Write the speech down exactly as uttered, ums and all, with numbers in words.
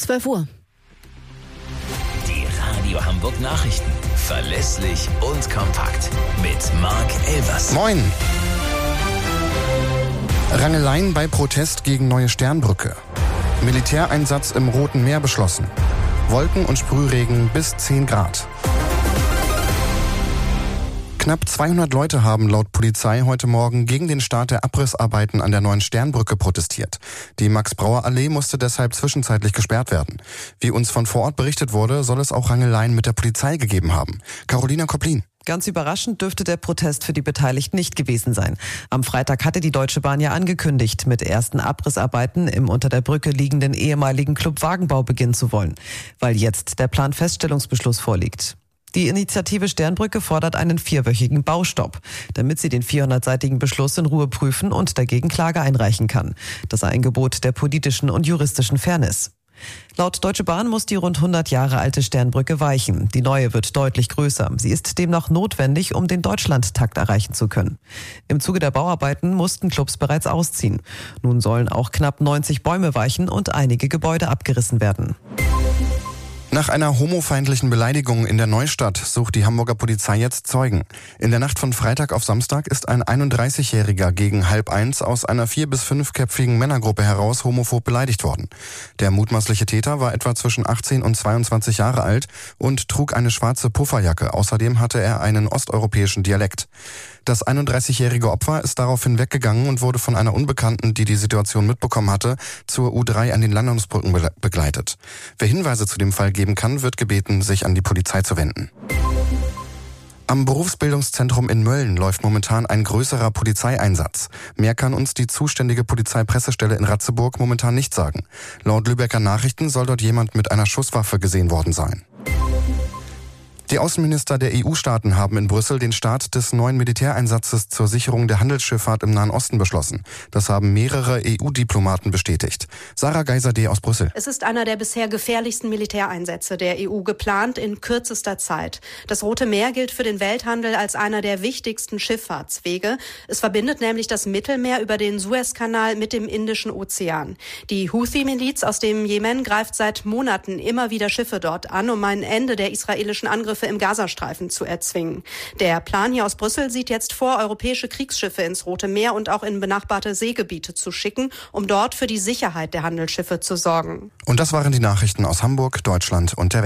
zwölf Uhr. Die Radio Hamburg Nachrichten. Verlässlich und kompakt. Mit Marc Elvers. Moin. Rangeleien bei Protest gegen neue Sternbrücke. Militäreinsatz im Roten Meer beschlossen. Wolken und Sprühregen bis zehn Grad. Knapp zweihundert Leute haben laut Polizei heute Morgen gegen den Start der Abrissarbeiten an der neuen Sternbrücke protestiert. Die Max-Brauer-Allee musste deshalb zwischenzeitlich gesperrt werden. Wie uns von vor Ort berichtet wurde, soll es auch Rangeleien mit der Polizei gegeben haben. Carolina Koplin. Ganz überraschend dürfte der Protest für die Beteiligten nicht gewesen sein. Am Freitag hatte die Deutsche Bahn ja angekündigt, mit ersten Abrissarbeiten im unter der Brücke liegenden ehemaligen Club Wagenbau beginnen zu wollen, weil jetzt der Planfeststellungsbeschluss vorliegt. Die Initiative Sternbrücke fordert einen vierwöchigen Baustopp, damit sie den vierhundertseitigen Beschluss in Ruhe prüfen und dagegen Klage einreichen kann. Das sei ein Gebot der politischen und juristischen Fairness. Laut Deutsche Bahn muss die rund hundert Jahre alte Sternbrücke weichen. Die neue wird deutlich größer. Sie ist demnach notwendig, um den Deutschlandtakt erreichen zu können. Im Zuge der Bauarbeiten mussten Clubs bereits ausziehen. Nun sollen auch knapp neunzig Bäume weichen und einige Gebäude abgerissen werden. Nach einer homofeindlichen Beleidigung in der Neustadt sucht die Hamburger Polizei jetzt Zeugen. In der Nacht von Freitag auf Samstag ist ein einunddreißigjähriger gegen halb eins aus einer vier- bis fünfköpfigen Männergruppe heraus homophob beleidigt worden. Der mutmaßliche Täter war etwa zwischen achtzehn und zweiundzwanzig Jahre alt und trug eine schwarze Pufferjacke. Außerdem hatte er einen osteuropäischen Dialekt. Das einunddreißigjährige Opfer ist daraufhin weggegangen und wurde von einer Unbekannten, die die Situation mitbekommen hatte, zur U drei an den Landungsbrücken begleitet. Wer Hinweise zu dem Fall geben kann, wird gebeten, sich an die Polizei zu wenden. Am Berufsbildungszentrum in Mölln läuft momentan ein größerer Polizeieinsatz. Mehr kann uns die zuständige Polizeipressestelle in Ratzeburg momentan nicht sagen. Laut Lübecker Nachrichten soll dort jemand mit einer Schusswaffe gesehen worden sein. Die Außenminister der E U-Staaten haben in Brüssel den Start des neuen Militäreinsatzes zur Sicherung der Handelsschifffahrt im Nahen Osten beschlossen. Das haben mehrere E U-Diplomaten bestätigt. Sarah Geiser-D. aus Brüssel. Es ist einer der bisher gefährlichsten Militäreinsätze der E U geplant in kürzester Zeit. Das Rote Meer gilt für den Welthandel als einer der wichtigsten Schifffahrtswege. Es verbindet nämlich das Mittelmeer über den Suezkanal mit dem Indischen Ozean. Die Houthi-Miliz aus dem Jemen greift seit Monaten immer wieder Schiffe dort an, um ein Ende der israelischen Angriffe im Gazastreifen zu erzwingen. Der Plan hier aus Brüssel sieht jetzt vor, europäische Kriegsschiffe ins Rote Meer und auch in benachbarte Seegebiete zu schicken, um dort für die Sicherheit der Handelsschiffe zu sorgen. Und das waren die Nachrichten aus Hamburg, Deutschland und der Welt.